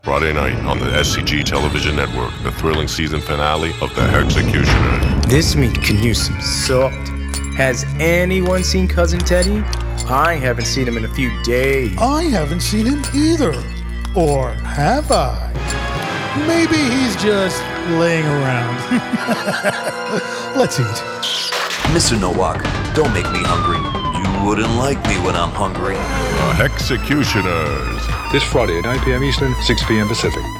Friday night on the SCG Television Network, the thrilling season finale of The Hexecutioners. This meat can use some salt. Has anyone seen Cousin Teddy? I haven't seen him in a few days. I haven't seen him either. Or have I? Maybe he's just laying around. Let's eat. Mr. Nowak, don't make me hungry. You wouldn't like me when I'm hungry. The Hexecutioners. This Friday at 9 p.m. Eastern, 6 p.m. Pacific.